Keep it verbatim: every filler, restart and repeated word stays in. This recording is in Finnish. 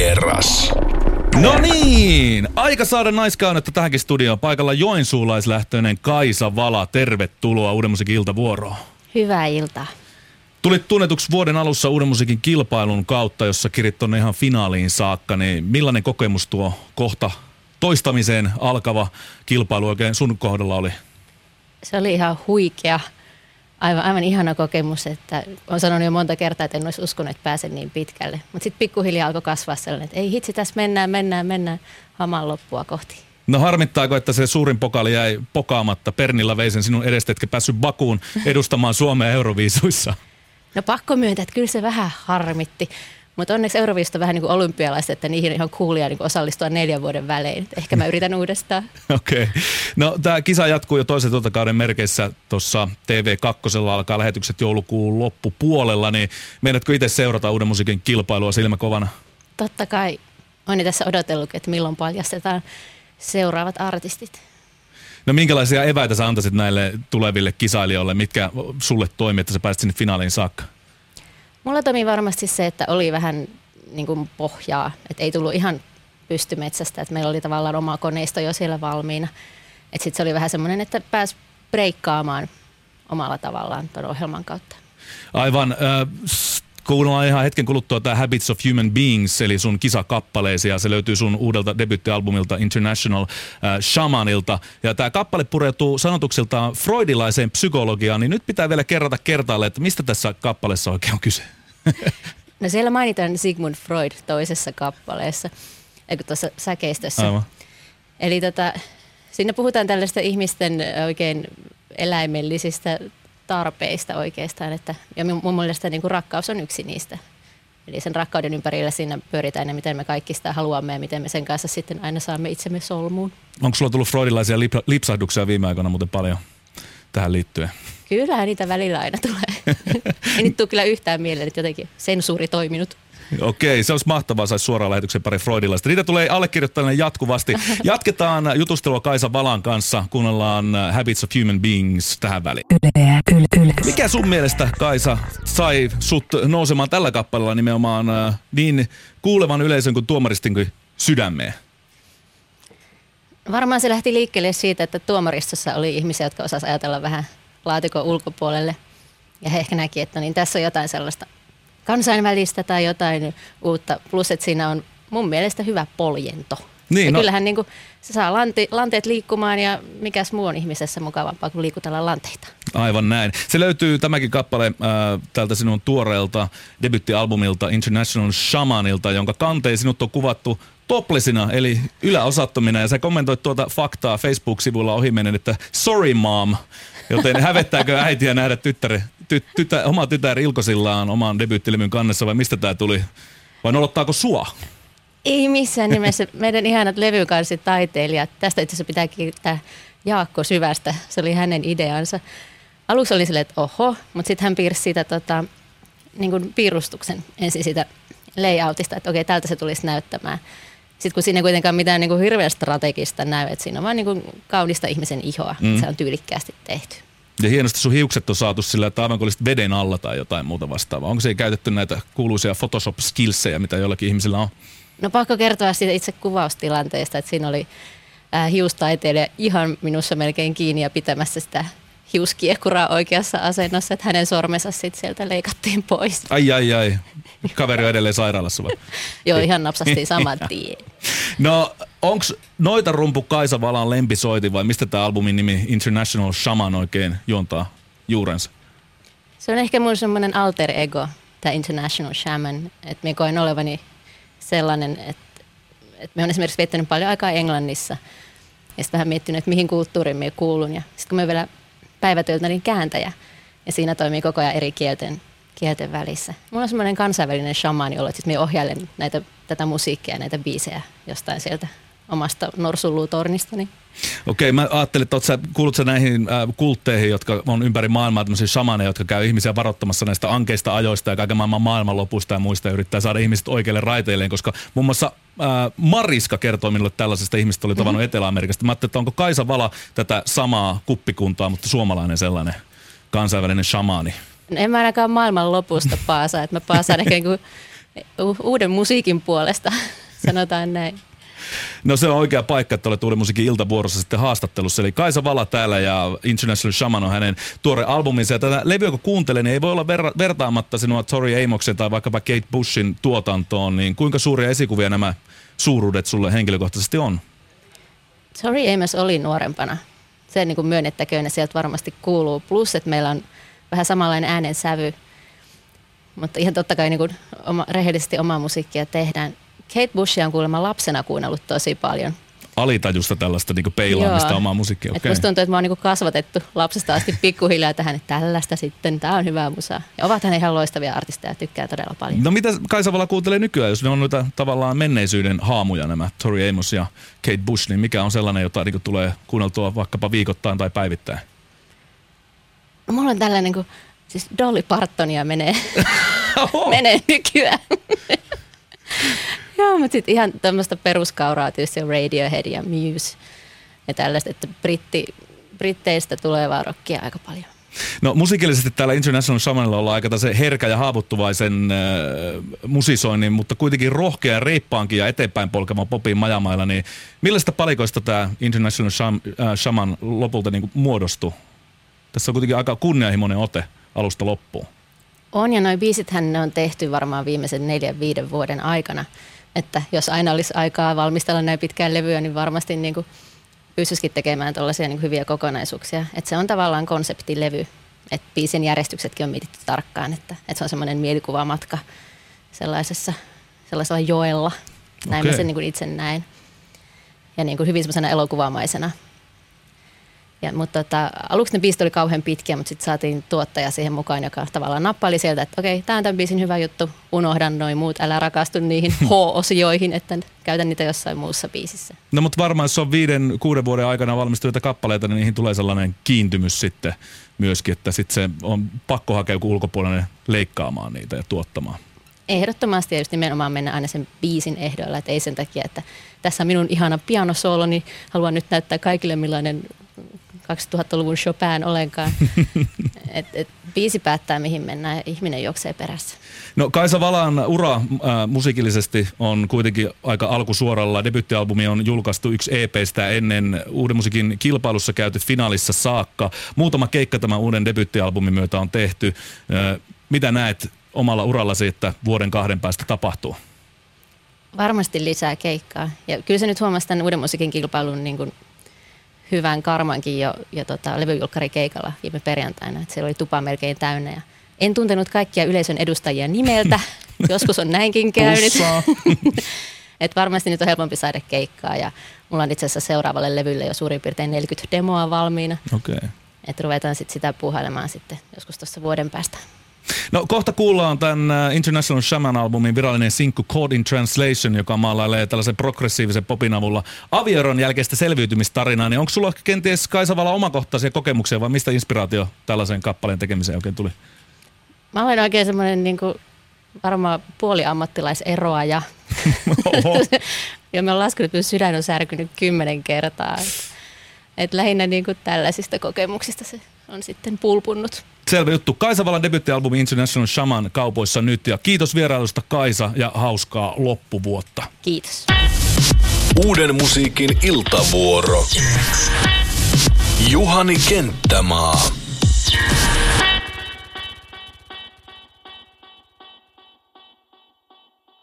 vieras. No niin, aika saada naiskaunetta tähänkin studioon. Paikalla joensuulaislähtöinen Kaisa Vala. Tervetuloa Uuden musiikin iltavuoroon. Hyvää iltaa. Tulit tunnetuksi vuoden alussa Uuden musiikin kilpailun kautta, jossa kirit tonne ihan finaaliin saakka. Niin millainen kokemus tuo kohta toistamiseen alkava kilpailu oikein sun kohdalla oli? Se oli ihan huikea. Aivan, aivan ihana kokemus, että olen sanonut jo monta kertaa, että en olisi uskonut, että pääsen niin pitkälle. Mutta sitten pikkuhiljaa alkoi kasvaa sellainen, että ei hitsi, tässä mennään, mennään, mennään hamaan loppua kohti. No harmittaako, että se suurin pokaali jäi pokaamatta? Pernilla vei sen sinun edestä, etkä päässyt Bakuun edustamaan Suomea Euroviisuissa. No pakko myöntää, että kyllä se vähän harmitti. Mutta onneksi Euroviisut on vähän niin kuin olympialaiset, että niihin on ihan coolia niin osallistua neljän vuoden välein. Ehkä mä yritän uudestaan. Okei. Okay. No tämä kisa jatkuu jo toisen tuotakauden merkeissä. Tuossa T V kaksi alkaa lähetykset joulukuun loppupuolella. Niin meidätkö itse seurata Uuden musiikin kilpailua silmäkovana? Totta kai. Olen tässä odotellut, että milloin paljastetaan seuraavat artistit. No minkälaisia eväitä sä antaisit näille tuleville kisailijoille? Mitkä sulle toimi, että sä pääsit sinne finaaliin saakka? Mulla toimi varmasti se, että oli vähän niin kuin pohjaa, että ei tullut ihan pystymetsästä, että meillä oli tavallaan oma koneisto jo siellä valmiina. Että sitten se oli vähän semmoinen, että pääsi breikkaamaan omalla tavallaan tuon ohjelman kautta. Aivan. Äh, kuunnellaan ihan hetken kuluttua tämä Habits of Human Beings, eli sun kisakappaleesi, ja se löytyy sun uudelta debuittialbumilta International äh, Shamanilta. Ja tämä kappale pureutuu sanotuksiltaan freudilaiseen psykologiaan, niin nyt pitää vielä kerrata kertaalle, että mistä tässä kappaleessa oikein on kyse? No siellä mainitaan Sigmund Freud toisessa kappaleessa, eikö tuossa säkeistössä. Aivan. Eli tota, siinä puhutaan tällaista ihmisten oikein eläimellisistä tarpeista oikeastaan, että, ja mun mielestä niin kuin rakkaus on yksi niistä. Eli sen rakkauden ympärillä siinä pyöritään ja miten me kaikki sitä haluamme ja miten me sen kanssa sitten aina saamme itsemme solmuun. Onko sulla tullut freudilaisia lip- lipsahduksia viime aikoina muuten paljon tähän liittyen? Kyllähän niitä välillä aina tulee. Ei nyt tule kyllä yhtään mieleen, että jotenkin sensuuri toiminut. Okei, se olisi mahtavaa, saisi suoraan lähetyksen pari freudilaista. Niitä tulee allekirjoittajille jatkuvasti. Jatketaan jutustelua Kaisa Valan kanssa, kuunnellaan Habits of Human Beings tähän väliin. Mikä sun mielestä, Kaisa, sai sut nousemaan tällä kappaleella nimenomaan niin kuulevan yleisön kuin tuomaristinkin sydämeen? Varmaan se lähti liikkeelle siitä, että tuomaristossa oli ihmisiä, jotka osasivat ajatella vähän laatikon ulkopuolelle. Ja he ehkä näki, että niin tässä on jotain sellaista kansainvälistä tai jotain uutta. Plus, että siinä on mun mielestä hyvä poljento. Niin, ja no, kyllähän niin kuin, se saa lanti, lanteet liikkumaan ja mikäs muu on ihmisessä mukavampaa kuin liikutella lanteita. Aivan näin. Se löytyy tämäkin kappale äh, tältä sinun tuoreelta debuittialbumilta International Shamanilta, jonka kanteen sinut on kuvattu toplesina, eli yläosattomina. Ja sä kommentoit tuota faktaa Facebook-sivulla ohimennen, että sorry mom. Joten hävettääkö äitiä nähdä tyttäre, ty, tytä, oma tytär ilkosillaan oman debuittilevyn kannessa vai mistä tää tuli? Vai nolottaako sua? Ei missään nimessä. Meidän ihanat levykansitaiteilijat. Tästä itse asiassa pitää kiittää Jaakko Syvästä. Se oli hänen ideansa. Aluksi oli silleen, että oho, mutta sitten hän piirsi siitä tota, niin kuin piirustuksen ensin siitä layoutista, että okei, tältä se tulisi näyttämään. Sitten kun siinä ei kuitenkaan mitään niin kuin hirveän strategista näy, että siinä on vaan niin kuin kaunista ihmisen ihoa. Mm. Se on tyylikkäästi tehty. Ja hienosti sun hiukset on saatu sillä, että aivan kuin olisit veden alla tai jotain muuta vastaavaa. Onko se käytetty näitä kuuluisia Photoshop-skillsejä, mitä jollakin ihmisillä on? No pakko kertoa siitä itse kuvaustilanteesta, että siinä oli äh, hiustaiteilija ihan minussa melkein kiinni ja pitämässä sitä hiuskiekuraa oikeassa asennossa, että hänen sormensa sitten sieltä leikattiin pois. Ai ai ai, kaveri on edelleen sairaalassa vai? Joo, ihan napsastiin saman tien. No, onks Noita rumpu Kaisa Valan lempisoiti vai mistä tämä albumin nimi International Shaman oikein juontaa juurensa? Se on ehkä mun semmoinen alter ego, tämä International Shaman, että minä koen olevani sellainen, että, että me on esimerkiksi viettänyt paljon aikaa Englannissa ja sitten vähän miettinyt, että mihin kulttuuriin minä kuulun. Ja sitten kun minä vielä päivätyöltä niin kääntäjä ja siinä toimii koko ajan eri kielten, kielten välissä. Mulla on semmoinen kansainvälinen shamani ollut, että minä ohjailen näitä, tätä musiikkia ja näitä biisejä jostain sieltä omasta norsunluutornistani. Okei, mä ajattelin, että sä, kuulut sä näihin äh, kultteihin, jotka on ympäri maailmaa, tämmöisiä shamaneja, jotka käy ihmisiä varoittamassa näistä ankeista ajoista ja kaiken maailman maailmanlopusta ja muista ja yrittää saada ihmiset oikeille raiteilleen, koska muun muassa äh, Mariska kertoi minulle tällaisesta ihmistä, oli tavannut mm-hmm. Etelä-Amerikasta. Mä ajattelin, että onko Kaisa Vala tätä samaa kuppikuntaa, mutta suomalainen sellainen kansainvälinen shamani. No en mä ainakaan maailmanlopusta paasa, että mä paasaan ehkä niin kuin u- uuden musiikin puolesta, sanotaan näin. No se on oikea paikka, että olet Uuden musiikin iltavuorossa sitten haastattelussa. Eli Kaisa Vala täällä ja International Shaman on hänen tuore albuminsa. Ja tätä levyä kun kuuntelee, niin ei voi olla ver- vertaamatta sinua Tori Amoksen tai vaikkapa Kate Bushin tuotantoon. Niin kuinka suuria esikuvia nämä suuruudet sulle henkilökohtaisesti on? Tori Amos oli nuorempana. Se niin kuin myönnettäköön, ja sieltä varmasti kuuluu. Plus, että meillä on vähän samanlainen äänen sävy. Mutta ihan totta kai niin kuin oma, rehellisesti omaa musiikkia tehdään. Kate Bushia on kuulemma lapsena kuunnellut tosi paljon. Alitajusta tällaista niin kuin peilaamista Joo. omaa musiikkia. Okay. Musta tuntuu, että mä oon niin kuin kasvatettu lapsesta asti pikkuhiljaa tähän, että tällaista sitten, tää on hyvää musaa. Ja ovathan ihan loistavia artisteja, tykkää todella paljon. No mitä Kaisa Vala kuuntelee nykyään, jos ne on noita tavallaan menneisyyden haamuja nämä Tori Amos ja Kate Bush, niin mikä on sellainen, jota niin kuin tulee kuunneltua vaikkapa viikoittain tai päivittäin? No, mulla on tällainen, kun siis Dolly Partonia menee, menee nykyään. Joo, mutta sitten ihan tämmöistä peruskauraa tietysti on Radiohead ja Muse ja tällaista, että britti, britteistä tulevaa rockia aika paljon. No musiikillisesti täällä International Shamanilla ollaan aika se herkä ja haavoittuvaisen äh, musisoinnin, mutta kuitenkin rohkea ja reippaankin ja eteenpäin polkevan popin majamailla, niin millaista palikoista tämä International Sham, äh, Shaman lopulta niin kuin muodostui? Tässä on kuitenkin aika kunnianhimoinen ote alusta loppuun. On, ja noi biisithän ne on tehty varmaan viimeisen neljän, viiden vuoden aikana. Että jos aina olisi aikaa valmistella näin pitkään levyä, niin varmasti niin kuin pystyisikin tekemään tuollaisia niin kuin hyviä kokonaisuuksia. Että se on tavallaan konseptilevy. Että biisin järjestyksetkin on mietitty tarkkaan, että, että se on semmoinen mielikuvamatka sellaisessa, sellaisella joella. Näin okay. Mä sen niin kuin itse näen. Ja niin kuin hyvin semmoisena elokuvamaisena. Ja, mutta tota, aluksi ne biisit oli kauhean pitkiä, mutta sitten saatiin tuottaja siihen mukaan, joka tavallaan nappaili sieltä, että okei, tämä on tämän biisin hyvä juttu, unohdan noin muut, älä rakastu niihin H-osioihin, että käytän niitä jossain muussa biisissä. No mutta varmaan, jos on viiden, kuuden vuoden aikana valmistuneita kappaleita, niin niihin tulee sellainen kiintymys sitten myöskin, että sitten se on pakko hakea joku ulkopuolinen leikkaamaan niitä ja tuottamaan. Ehdottomasti, ja just nimenomaan mennä aina sen biisin ehdoilla, että ei sen takia, että tässä on minun ihana pianosoolo, niin haluan nyt näyttää kaikille millainen kaksituhattaluvun Chopin olenkaan. Et, et, biisi päättää, mihin mennään ja ihminen juoksee perässä. No Kaisa Valan ura äh, musiikillisesti on kuitenkin aika alkusuoralla. Debyttialbumi on julkaistu yksi E P:stä ennen Uuden musiikin kilpailussa käyty finaalissa saakka. Muutama keikka tämän uuden debyttialbumin myötä on tehty. Äh, mitä näet omalla urallasi, että vuoden kahden päästä tapahtuu? Varmasti lisää keikkaa. Ja kyllä se nyt huomasi tämän Uuden musiikin kilpailun niin kuin hyvän karmankin jo, jo tota, levyjulkkarikeikalla viime perjantaina. Että siellä oli tupa melkein täynnä. Ja en tuntenut kaikkia yleisön edustajia nimeltä. Joskus on näinkin käynyt. Et varmasti nyt on helpompi saada keikkaa. Ja mulla on itse asiassa seuraavalle levylle jo suurin piirtein neljäkymmentä demoa valmiina. Okay. Että ruvetaan sit sitä puuhailemaan sitten joskus tuossa vuoden päästä. No kohta kuullaan tämän International Shaman-albumin virallinen sinkku Caught in Translation, joka maalailee tällaisen progressiivisen popin avulla avioeron jälkeistä selviytymistarinaa. Niin onko sulla kenties Kaisa Vala omakohtaisia kokemuksia vai mistä inspiraatio tällaisen kappaleen tekemiseen oikein tuli? Mä olen oikein semmoinen niin kuin varmaan puoliammattilaiseroaja. Ja mä oon laskenut, että sydän on särkynyt kymmenen kertaa. Et lähinnä niin kuin tällaisista kokemuksista se on sitten pulpunnut. Selvä juttu. Kaisa Valan debyttialbumi International Shaman kaupoissa nyt. Ja kiitos vierailusta Kaisa ja hauskaa loppuvuotta. Kiitos. Uuden musiikin iltavuoro. Juhani Kenttämaa.